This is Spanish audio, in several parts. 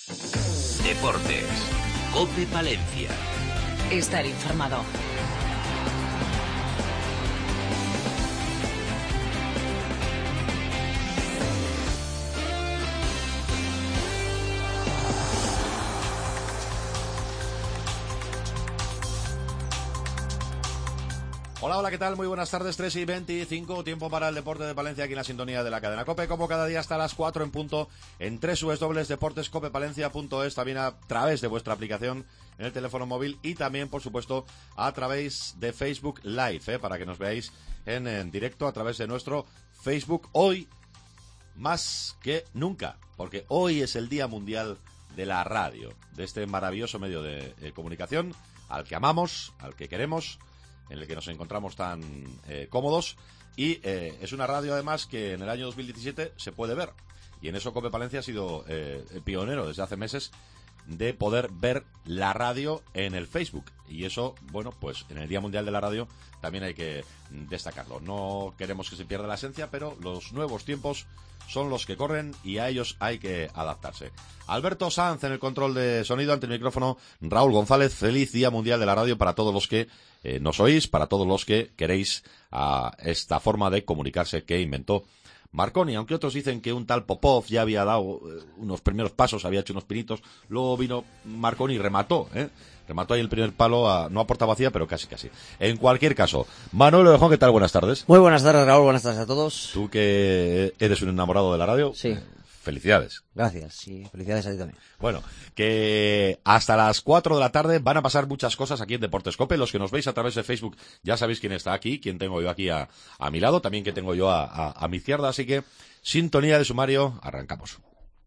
Deportes. COPE Palencia. Estar informado. Hola, ¿qué tal? Muy buenas tardes, 3:25, tiempo para el deporte de Palencia aquí en la sintonía de la cadena COPE, como cada día hasta las 4 en punto en www.deportescopepalencia.es, también a través de vuestra aplicación en el teléfono móvil y también, por supuesto, a través de Facebook Live, para que nos veáis en directo a través de nuestro Facebook. Hoy, más que nunca, porque hoy es el Día Mundial de la Radio, de este maravilloso medio de comunicación al que amamos, al que queremos, en el que nos encontramos tan cómodos, y es una radio además que en el año 2017 se puede ver, y en eso COPE Palencia ha sido pionero desde hace meses de poder ver la radio en el Facebook, y eso, bueno, pues en el Día Mundial de la Radio también hay que destacarlo. No queremos que se pierda la esencia, pero los nuevos tiempos son los que corren y a ellos hay que adaptarse. Alberto Sanz en el control de sonido, ante el micrófono Raúl González. Feliz Día Mundial de la Radio para todos los que nos oís, para todos los que queréis a esta forma de comunicarse que inventó Marconi, aunque otros dicen que un tal Popov ya había dado unos primeros pasos, había hecho unos pinitos, luego vino Marconi y remató ahí el primer palo, no a puerta vacía, pero casi. En cualquier caso, Manuel Orejón, ¿qué tal? Buenas tardes. Muy buenas tardes, Raúl, buenas tardes a todos. Tú que eres un enamorado de la radio, sí. Felicidades. Gracias, sí, felicidades a ti también. Bueno, que hasta las 4 de la tarde van a pasar muchas cosas aquí en Deportes COPE. Los que nos veis a través de Facebook ya sabéis quién está aquí, quién tengo yo aquí a mi lado, también que tengo yo a mi izquierda, así que sintonía de sumario, arrancamos.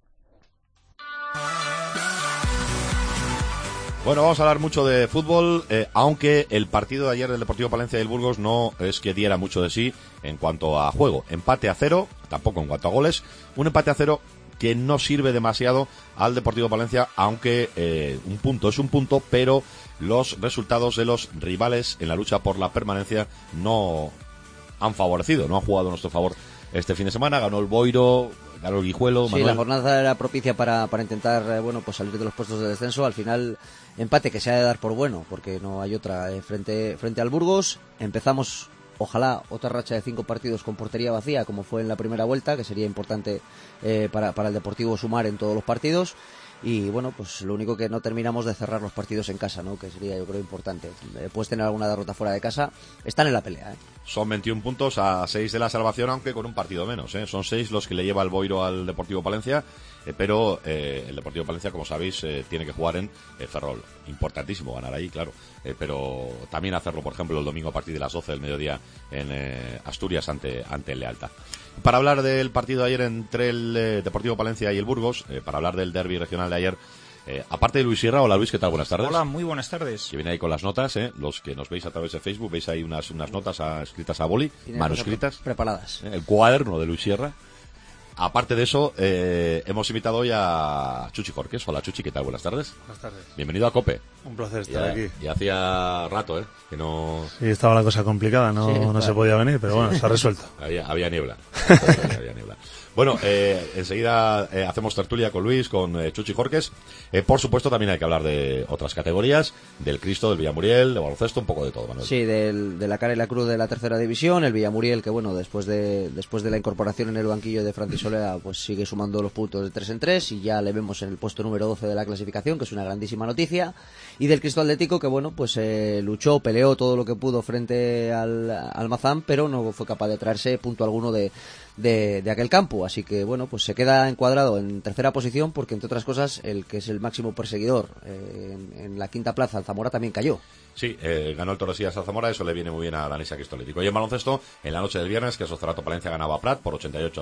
Bueno, vamos a hablar mucho de fútbol, aunque el partido de ayer del Deportivo Palencia y el Burgos no es que diera mucho de sí en cuanto a juego. Empate a 0, tampoco en cuanto a goles, un empate a 0 que no sirve demasiado al Deportivo Palencia, aunque un punto es un punto, pero los resultados de los rivales en la lucha por la permanencia no han favorecido, no han jugado a nuestro favor este fin de semana. Ganó el Boiro, ganó el Guijuelo. Sí, Manuel. La jornada era propicia para intentar pues salir de los puestos de descenso. Al final, empate que se ha de dar por bueno, porque no hay otra. Frente al Burgos empezamos, ojalá, otra racha de 5 partidos con portería vacía, como fue en la primera vuelta, que sería importante para el Deportivo sumar en todos los partidos. Y bueno, pues lo único que no terminamos de cerrar los partidos en casa, ¿no? Que sería, yo creo, importante. Puedes tener alguna derrota fuera de casa, están en la pelea, Son 21 puntos a 6 de la salvación, aunque con un partido menos, Son 6 los que le lleva el Boiro al Deportivo Palencia, pero el Deportivo Palencia, como sabéis, tiene que jugar en Ferrol. Importantísimo ganar ahí, claro, pero también hacerlo, por ejemplo, el domingo a partir de las 12 del mediodía en Asturias ante el Lealtad. Para hablar del partido de ayer entre el Deportivo Palencia y el Burgos, para hablar del derbi regional de ayer, aparte de Luis Sierra. Hola Luis, ¿qué tal? Buenas tardes. Hola, muy buenas tardes. Que viene ahí con las notas, los que nos veis a través de Facebook, veis ahí unas notas escritas a boli, manuscritas. Preparadas. El cuaderno de Luis Sierra. Aparte de eso, hemos invitado hoy a Chuchi Jorques. Hola Chuchi, ¿qué tal? Buenas tardes. Buenas tardes. Bienvenido a COPE. Un placer estar aquí. Y hacía rato, que no... Sí, estaba la cosa complicada, no se podía venir, pero bueno, se ha resuelto. Había niebla. Había niebla. Bueno, enseguida hacemos tertulia con Luis, con Chuchi Jorques. Por supuesto, también hay que hablar de otras categorías, del Cristo, del Villamuriel, de baloncesto, un poco de todo, Manuel. Sí, de la cara y la cruz de la tercera división, el Villamuriel, que bueno, después de la incorporación en el banquillo de Francis Solea, pues sigue sumando los puntos de 3 en 3 y ya le vemos en el puesto número 12 de la clasificación, que es una grandísima noticia. Y del Cristo Atlético, que bueno, pues luchó, peleó todo lo que pudo frente al Mazán, pero no fue capaz de traerse punto alguno de aquel campo, así que bueno, pues se queda encuadrado en tercera posición, porque entre otras cosas el que es el máximo perseguidor en la quinta plaza, el Zamora, también cayó. Sí, ganó el Torresías al Zamora, eso le viene muy bien a Danesa Cristo Atlético. Y en baloncesto, en la noche del viernes, que Sozerato Palencia ganaba a Prat por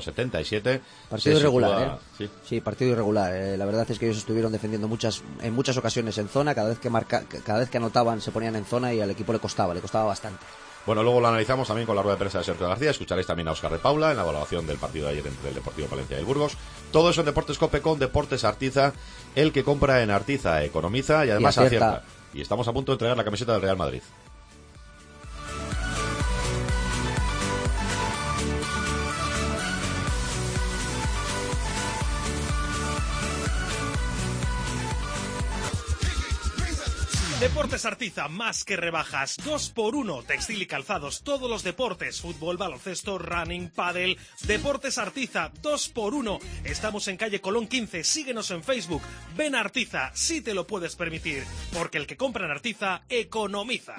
88-77. Partido irregular, Sí, partido irregular. La verdad es que ellos estuvieron defendiendo en muchas ocasiones en zona, cada vez que anotaban se ponían en zona y al equipo le costaba bastante. Bueno, luego lo analizamos también con la rueda de prensa de Sergio García. Escucharéis también a Óscar de Paula en la evaluación del partido de ayer entre el Deportivo Palencia y el Burgos. Todo eso en Deportes COPE con Deportes Artiza. El que compra en Artiza economiza y además acierta. Y estamos a punto de entregar la camiseta del Real Madrid. Deportes Artiza, más que rebajas, 2x1, textil y calzados, todos los deportes, fútbol, baloncesto, running, pádel. Deportes Artiza, 2x1. Estamos en calle Colón 15, síguenos en Facebook. Ven a Artiza, si te lo puedes permitir, porque el que compra en Artiza, economiza.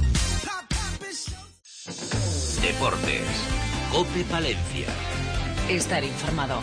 Deportes. COPE Palencia. Estar informado.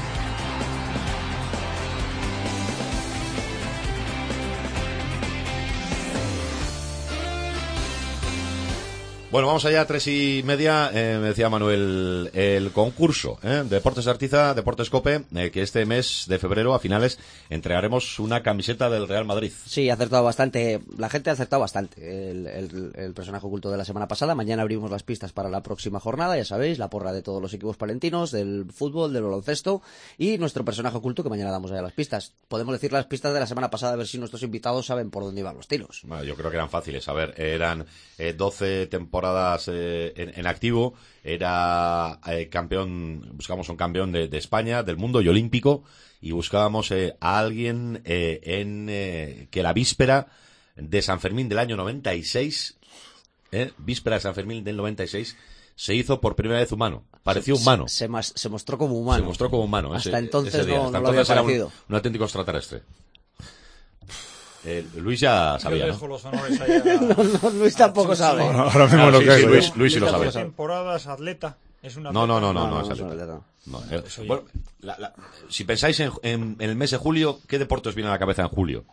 Bueno, vamos allá, 3:30. Me decía Manuel, el concurso, Deportes Artiza, Deportes COPE, que este mes de febrero, a finales, entregaremos una camiseta del Real Madrid. Sí, ha acertado bastante. La gente ha acertado bastante. El personaje oculto de la semana pasada. Mañana abrimos las pistas para la próxima jornada, ya sabéis, la porra de todos los equipos palentinos, del fútbol, del baloncesto, y nuestro personaje oculto, que mañana damos ya las pistas. Podemos decir las pistas de la semana pasada, a ver si nuestros invitados saben por dónde iban los tiros. Bueno, yo creo que eran fáciles. A ver, eran 12 temporadas en activo, era campeón, buscábamos un campeón de España, del mundo y olímpico, y buscábamos a alguien que la víspera de San Fermín del año 96, víspera de San Fermín del 96, se hizo por primera vez humano. Pareció humano. Se mostró como humano. Se mostró como humano. Hasta entonces ese día. no Hasta lo había entonces parecido. Era un auténtico extraterrestre. Luis ya sabía, Yo ¿no? dejo los honores allá. No, Luis tampoco sabe. Ahora mismo lo sí, que sí, hay. Luis sí lo sabe. Temporadas, atleta. Es una No, No, es no, atleta. no. No, bueno, si pensáis en el mes de julio, ¿qué deporte os viene a la cabeza en julio?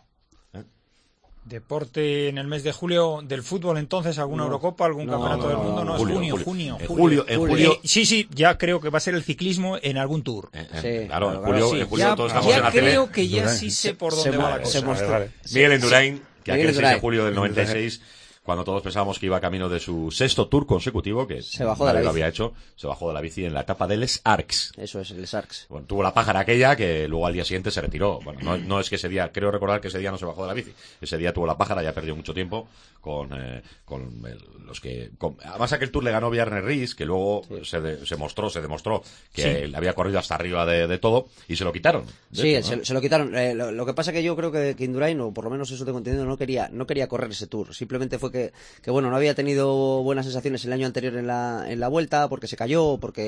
Deporte en el mes de julio del fútbol, entonces, alguna Eurocopa, algún campeonato del mundo, no, julio, es junio. En julio. Sí, ya creo que va a ser el ciclismo en algún tour. Sí, Claro, claro, en julio Ya, todos estamos en ya la tele. creo que ya sí sé por dónde va la cosa. Vale. Miguel Indurain, que Miguel aquel 6 de Indurain. julio del 96, cuando todos pensábamos que iba camino de su 6º tour consecutivo, que Se bajó de la nadie lo bici. había hecho, se bajó de la bici en la etapa de Les Arcs. Eso es, el Sarks. Bueno, tuvo la pájara aquella que luego al día siguiente se retiró. Bueno, no es que ese día, creo recordar que ese día no se bajó de la bici. Ese día tuvo la pájara, ya perdió mucho tiempo con los que... además aquel tour le ganó Bjarne Riis, que luego se demostró que él había corrido hasta arriba de todo, y se lo quitaron. Sí, hecho, ¿no? se lo quitaron. Lo que pasa que yo creo que Indurain, o por lo menos eso tengo entendido, no quería correr ese tour. Simplemente fue que bueno, no había tenido buenas sensaciones el año anterior en la vuelta, porque se cayó, o por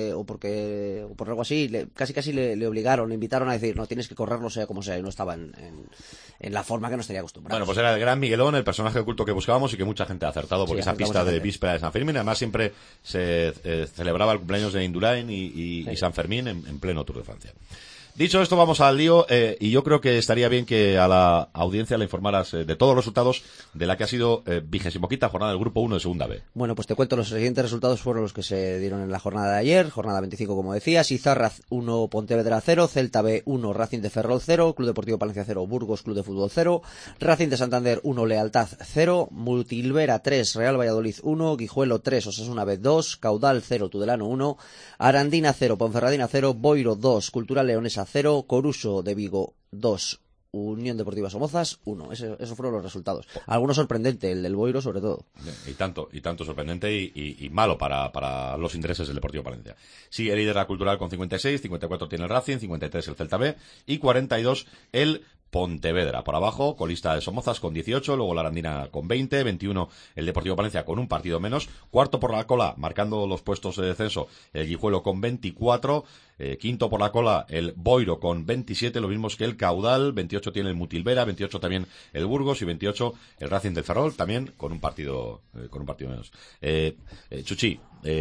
algo así. Casi le obligaron, le invitaron a decir, no, tienes que correrlo sea como sea, y no estaba en la forma que no estaría acostumbrado. Bueno, pues era el gran Miguelón, el personaje oculto que buscábamos y que mucha gente ha acertado, porque Sí, esa pista acertamos de gente. víspera de San Fermín, además siempre se celebraba el cumpleaños de Indurain y San Fermín en pleno Tour de Francia. Dicho esto, vamos al lío, y yo creo que estaría bien que a la audiencia le informaras de todos los resultados de la que ha sido 25ª jornada del Grupo 1 de Segunda B. Bueno, pues te cuento, los siguientes resultados fueron los que se dieron en la jornada de ayer, jornada 25 como decías: Izarraz 1, Pontevedra 0, Celta B 1, Racing de Ferrol 0, Club Deportivo Palencia 0, Burgos Club de Fútbol 0, Racing de Santander 1, Lealtad 0, Mutilvera 3, Real Valladolid 1, Guijuelo 3, Osasuna B 2, Caudal 0, Tudelano 1, Arandina 0, Ponferradina 0, Boiro 2, Cultural Leonesa 0, Coruso de Vigo 2, Unión Deportiva Somozas 1. Esos fueron los resultados. Algunos sorprendente, el del Boiro sobre todo. Y tanto sorprendente y malo para los intereses del Deportivo Palencia. Sigue líder la Cultural con 56, 54 tiene el Racing, 53 el Celta B y 42 el Pontevedra. Por abajo, colista de Somozas con 18, luego la Arandina con 20, 21 el Deportivo Palencia con un partido menos, cuarto por la cola, marcando los puestos de descenso, el Guijuelo con 24, quinto por la cola el Boiro con 27, lo mismo que el Caudal, 28 tiene el Mutilvera, 28 también el Burgos y 28 el Racing del Ferrol, también con un partido menos. Chuchi,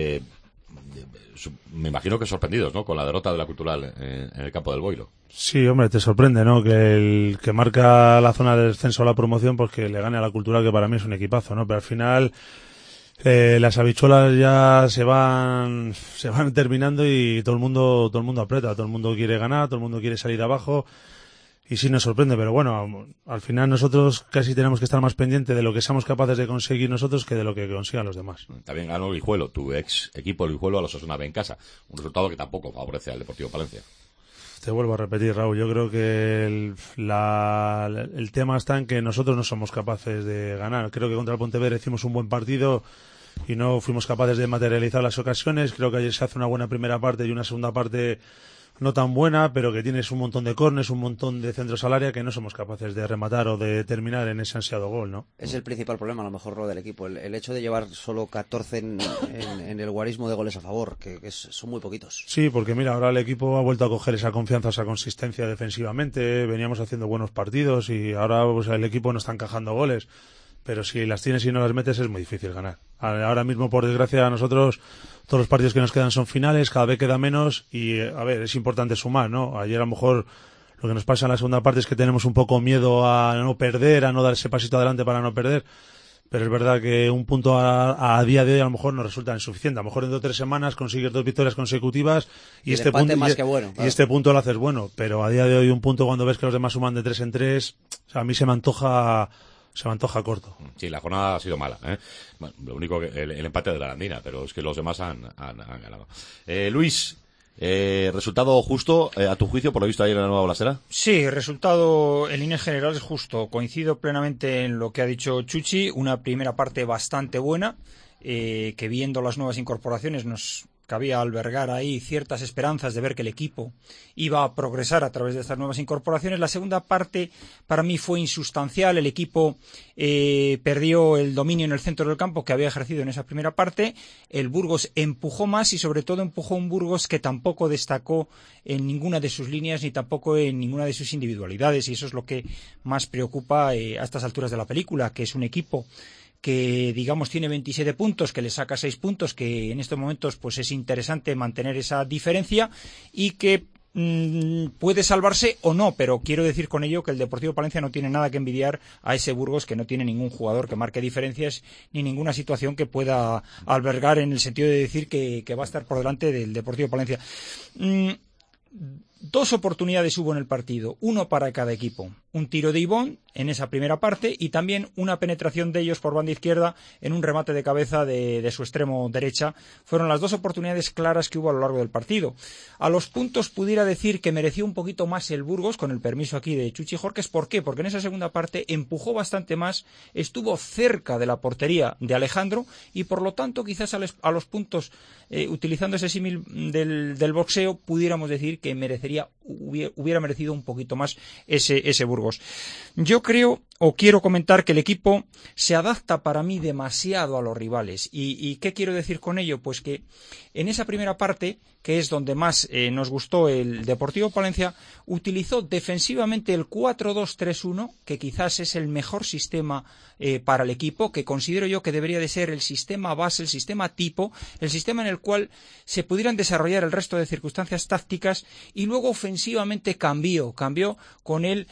me imagino que sorprendidos, ¿no?, con la derrota de la Cultural en el campo del Boiro. Sí, hombre, te sorprende, ¿no?, que el que marca la zona de descenso a la promoción, pues que le gane a la Cultural, que para mí es un equipazo, ¿no? Pero al final las habichuelas ya se van terminando y todo el mundo aprieta, todo el mundo quiere ganar, todo el mundo quiere salir abajo. Y sí nos sorprende, pero bueno, al final nosotros casi tenemos que estar más pendientes de lo que somos capaces de conseguir nosotros que de lo que consigan los demás. También ganó el Guijuelo, tu ex equipo el Guijuelo, a los Osasuna B en casa. Un resultado que tampoco favorece al Deportivo Palencia. Te vuelvo a repetir, Raúl, yo creo que el tema está en que nosotros no somos capaces de ganar. Creo que contra el Pontevedra hicimos un buen partido y no fuimos capaces de materializar las ocasiones. Creo que ayer se hace una buena primera parte y una segunda parte no tan buena, pero que tienes un montón de córners, un montón de centros al área que no somos capaces de rematar o de terminar en ese ansiado gol, ¿no? Es el principal problema, a lo mejor, lo del equipo. El hecho de llevar solo 14 en el guarismo de goles a favor, son muy poquitos. Sí, porque mira, ahora el equipo ha vuelto a coger esa confianza, esa consistencia defensivamente. Veníamos haciendo buenos partidos y ahora pues, el equipo no está encajando goles. Pero si las tienes y no las metes es muy difícil ganar. Ahora mismo, por desgracia, a nosotros todos los partidos que nos quedan son finales, cada vez queda menos y, a ver, es importante sumar, ¿no? Ayer a lo mejor lo que nos pasa en la segunda parte es que tenemos un poco miedo a no perder, a no dar ese pasito adelante para no perder. Pero es verdad que un punto a día de hoy a lo mejor nos resulta insuficiente. A lo mejor en 2 o 3 semanas consigues 2 victorias consecutivas y este punto más que bueno, claro. Y este punto lo haces bueno. Pero a día de hoy un punto cuando ves que los demás suman de 3 en 3, o sea, a mí se me antoja corto. Sí, la jornada ha sido mala, ¿eh? Bueno, lo único que el empate de la Arandina, pero es que los demás han ganado. Luis, resultado justo, a tu juicio, por lo visto ayer en la Nueva Blasera. Sí, resultado en líneas generales justo. Coincido plenamente en lo que ha dicho Chuchi. Una primera parte bastante buena, que viendo las nuevas incorporaciones nos cabía albergar ahí ciertas esperanzas de ver que el equipo iba a progresar a través de estas nuevas incorporaciones. La segunda parte para mí fue insustancial. El equipo perdió el dominio en el centro del campo que había ejercido en esa primera parte. El Burgos empujó más y sobre todo empujó un Burgos que tampoco destacó en ninguna de sus líneas ni tampoco en ninguna de sus individualidades, y eso es lo que más preocupa a estas alturas de la película, que es un equipo que digamos tiene 27 puntos, que le saca 6 puntos, que en estos momentos pues es interesante mantener esa diferencia y que puede salvarse o no, pero quiero decir con ello que el Deportivo Palencia no tiene nada que envidiar a ese Burgos, que no tiene ningún jugador que marque diferencias ni ninguna situación que pueda albergar en el sentido de decir que va a estar por delante del Deportivo Palencia. 2 oportunidades hubo en el partido, uno para cada equipo. Un tiro de Ibón en esa primera parte y también una penetración de ellos por banda izquierda en un remate de cabeza de su extremo derecha. Fueron las 2 oportunidades claras que hubo a lo largo del partido. A los puntos pudiera decir que mereció un poquito más el Burgos, con el permiso aquí de Chuchi Jorques. ¿Por qué? Porque en esa segunda parte empujó bastante más, estuvo cerca de la portería de Alejandro y por lo tanto quizás a los puntos, utilizando ese símil del boxeo, pudiéramos decir que hubiera merecido un poquito más ese Burgos. Yo creo o quiero comentar que el equipo se adapta para mí demasiado a los rivales. ¿Y qué quiero decir con ello? Pues que en esa primera parte, que es donde más nos gustó el Deportivo Palencia, utilizó defensivamente el 4-2-3-1, que quizás es el mejor sistema para el equipo, que considero yo que debería de ser el sistema base, el sistema tipo, el sistema en el cual se pudieran desarrollar el resto de circunstancias tácticas, y luego ofensivamente cambió con el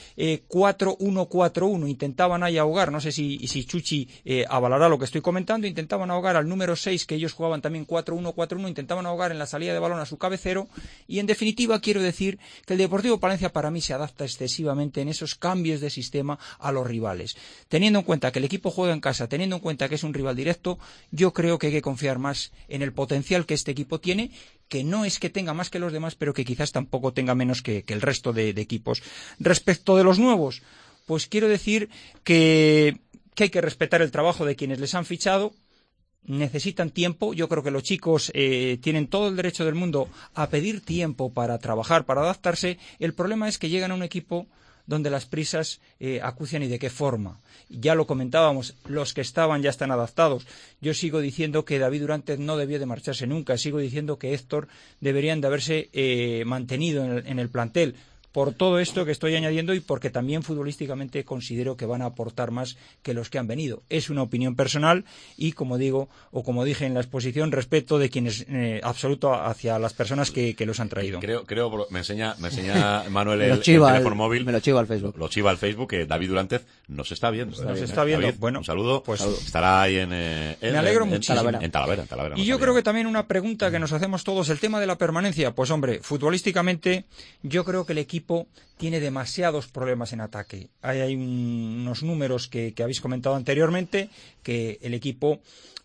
4-1-4-1. Intentaban ahí ahogar, no sé si Chuchi avalará lo que estoy comentando, intentaban ahogar al número 6, que ellos jugaban también 4-1-4-1, intentaban ahogar en la salida de balón a su cabecero, y en definitiva quiero decir que el Deportivo Palencia para mí se adapta excesivamente en esos cambios de sistema a los rivales. Teniendo en cuenta que el equipo juega en casa, teniendo en cuenta que es un rival directo, yo creo que hay que confiar más en el potencial que este equipo tiene, que no es que tenga más que los demás, pero que quizás tampoco tenga menos que el resto de equipos. Respecto de los nuevos, pues quiero decir que hay que respetar el trabajo de quienes les han fichado. Necesitan tiempo. Yo creo que los chicos tienen todo el derecho del mundo a pedir tiempo para trabajar, para adaptarse. El problema es que llegan a un equipo donde las prisas acucian, y de qué forma. Ya lo comentábamos, los que estaban ya están adaptados. Yo sigo diciendo que David Durante no debió de marcharse nunca. Sigo diciendo que Héctor deberían de haberse mantenido en el plantel. Por todo esto que estoy añadiendo y porque también futbolísticamente considero que van a aportar más que los que han venido. Es una opinión personal y, como digo, o como dije en la exposición, respeto de quienes absoluto hacia las personas que los han traído. Creo me enseña Manuel el teléfono móvil. Me lo chiva al Facebook. Lo chiva al Facebook, que David Durantez nos está viendo. Nos está viendo. David, bueno, un saludo. Pues estará ahí me alegro muchísimo. En Talavera. Y yo creo que también una pregunta que nos hacemos todos, el tema de la permanencia. Pues hombre, futbolísticamente yo creo que el equipo tiene demasiados problemas en ataque. Hay unos números que habéis comentado anteriormente, que el equipo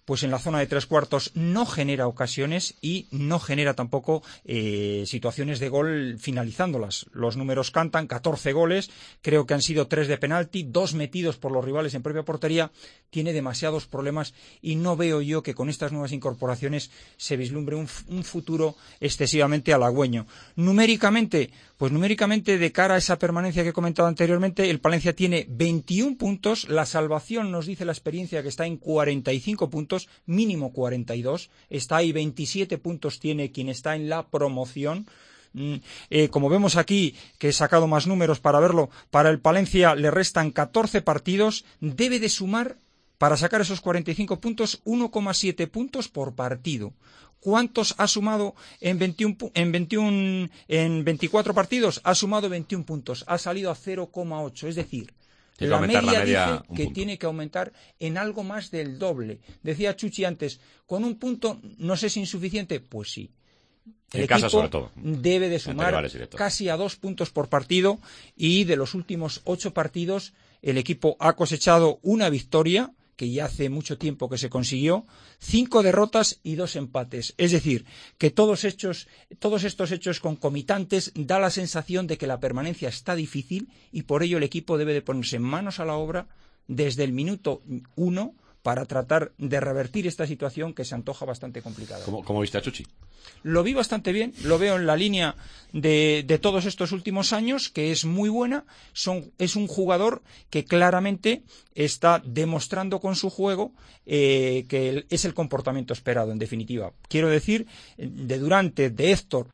pues en la zona de tres cuartos no genera ocasiones y no genera tampoco situaciones de gol finalizándolas. Los números cantan, 14 goles, creo que han sido 3 de penalti, 2 metidos por los rivales en propia portería, tiene demasiados problemas y no veo yo que con estas nuevas incorporaciones se vislumbre un futuro excesivamente halagüeño. Numéricamente, de cara a esa permanencia que he comentado anteriormente, el Palencia tiene 21 puntos, la salvación nos dice la experiencia que está en 45 puntos, mínimo 42, está ahí 27 puntos tiene quien está en la promoción. Como vemos aquí, que he sacado más números para verlo, para el Palencia le restan 14 partidos, debe de sumar para sacar esos 45 puntos 1,7 puntos por partido. ¿Cuántos ha sumado en 24 partidos? Ha sumado 21 puntos, ha salido a 0,8, es decir, la media dice que tiene que aumentar en algo más del doble. Decía Chuchi antes, ¿con un punto no sé si insuficiente? Pues sí. El equipo sobre todo, debe de sumar casi a 2 puntos por partido y de los últimos 8 partidos el equipo ha cosechado una victoria, que ya hace mucho tiempo que se consiguió, 5 derrotas y 2 empates. Es decir, que todos estos hechos concomitantes da la sensación de que la permanencia está difícil y por ello el equipo debe de ponerse manos a la obra desde el minuto 1 para tratar de revertir esta situación que se antoja bastante complicada. ¿Cómo viste a Chuchi? Lo vi bastante bien, lo veo en la línea de todos estos últimos años, que es muy buena. Es un jugador que claramente está demostrando con su juego que es el comportamiento esperado, en definitiva. Quiero decir, de Durante, de Héctor,